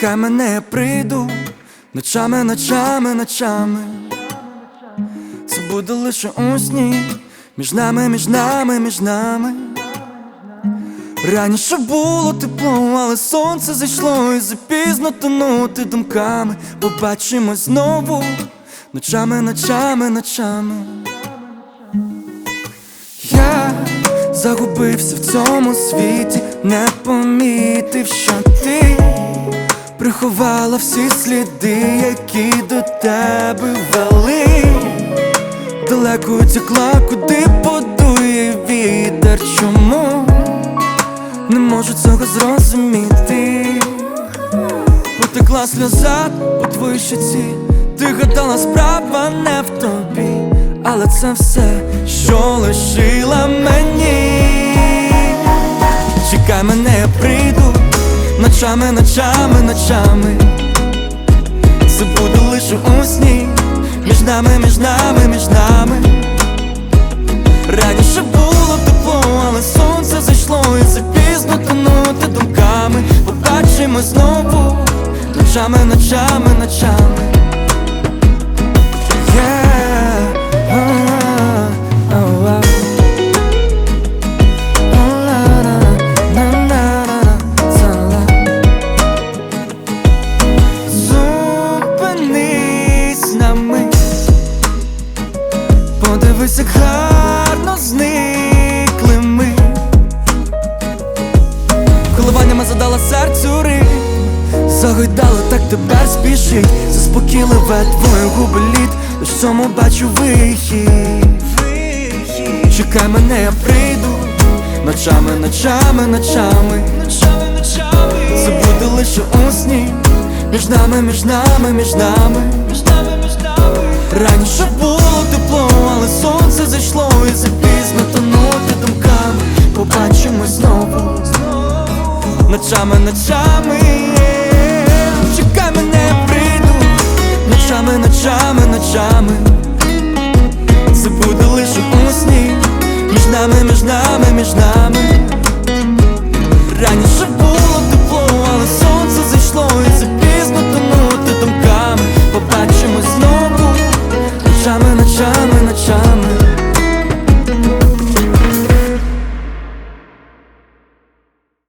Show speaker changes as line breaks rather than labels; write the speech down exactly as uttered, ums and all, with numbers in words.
Чекай мене, я прийду ночами, ночами, ночами. Це буде лише у сні, між нами, між нами, між нами. Раніше було тепло, але сонце зайшло, і запізно тонути думками. Побачимось знову ночами, ночами, ночами. Я загубився в цьому світі, не помітив, що ти приховала всі сліди, які до тебе вели. Далеко утекла, куди подує вітер. Чому не можу цього зрозуміти? Потекла сльоза по твоїй щоці. Ти гадала, справа не в тобі, але це все, що лишила мені. Чекай мене, я прийду ночами, ночами, ночами. Це буде лише у сні, між нами, між нами, між нами. Раніше було тепло, але сонце зайшло, і запізно тонути думками. Побачимось знову ночами, ночами, ночами. Подивись, як гарно зникли ми. Коливаннями задала серцю ритм, загойдала, так тепер спішить. Заспокійливе твої губи лід, лиш в цьому бачу вихід. Чекай мене, я прийду ночами, ночами, ночами. Це буде лише у сні, між нами, між нами, між нами. Раніше було тепло, але сонце зайшло, і запізно тонути думками. Побачимось знову ночами, ночами. Чекай мене, я прийду ночами, ночами, ночами. Це буде лише у сні, між нами, між нами, між нами. Раніше